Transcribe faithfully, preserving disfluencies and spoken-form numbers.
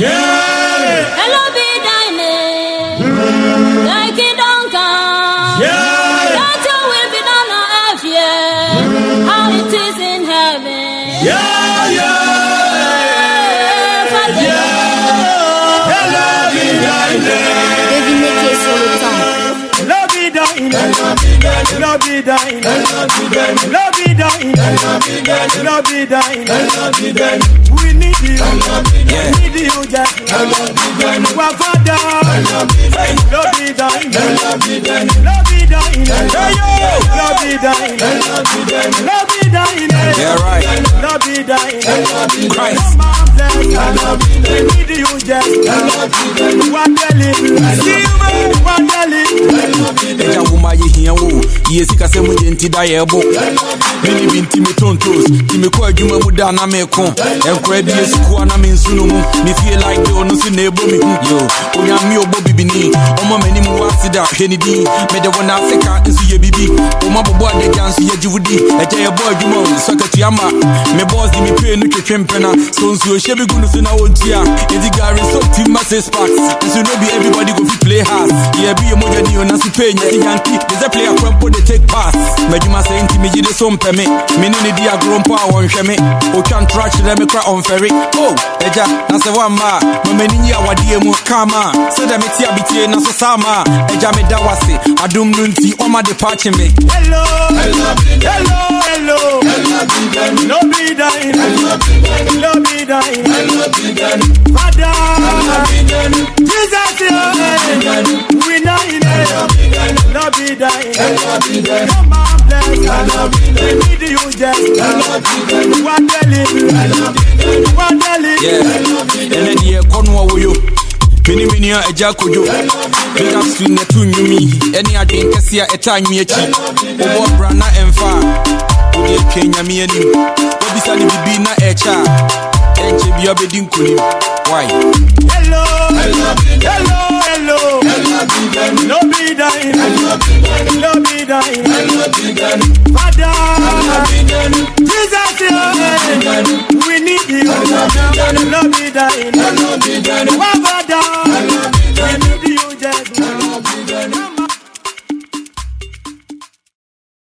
Yeah. Hello, be dining. Like it don't come. Yeah. That you will be done on earth, yeah. How it is in heaven. Yeah, yeah. Yeah. Hello, be dining. David Nicky sur le temps. Hello, be dining. Hello, be dining. Hello, be dining. Hello, be dining. We need you. We need you, Jack. Our Father. Hello, be dining. Hello, be dining. Hey, yo. Hello, be dining. Hello, be dining. Yeah, right. Hello, be dining. Christ. We need you, Jack. One day, see you, man. One day. Eja wuma ye hia wo ye sika se mu yenti da ye bo mini binti me tontos ti me ko adwuma mu da na me ko enkora bi esku na me nsunu mu me feel like the onu si na ebo me hu yo onya mi obo bibini omo mani mu asida hwani di me de wona Africa nsu ye bibi omo bobo ade jansu ye jiwudi eja ye bo adwuma so ka tuama me boss di me pay no twetwempena so nsu o shebi gunu so na wontia edi gari so ti masse sparks nsu no be everybody go fi play house ye bi ye moja ni ona su pay nya yanki is a player kwampo they take pass meduma say inti me jide so mpeme me ni ni dia grompo a wonhwe me o twan trash dem me kra on ferry oh eja na se wa ma no mani ni awade mu kama so dem ti abitie na so sama eja me da wase adum no nti o ma de patch me hello hello hello hello no be dying no be dying Father Jesus we know it no be dying come on bless we need you just one day one day yeah and the economy wo yo mini mini eja kojo big up to ne tunumi any adwen kese a eta anwi achi obo brana emfa odi twenya mi anim obisa ni bibi na echa enche bi obedi nkoni why hello hello hello hello no be dying no be dying Father Jesus we need you no be dying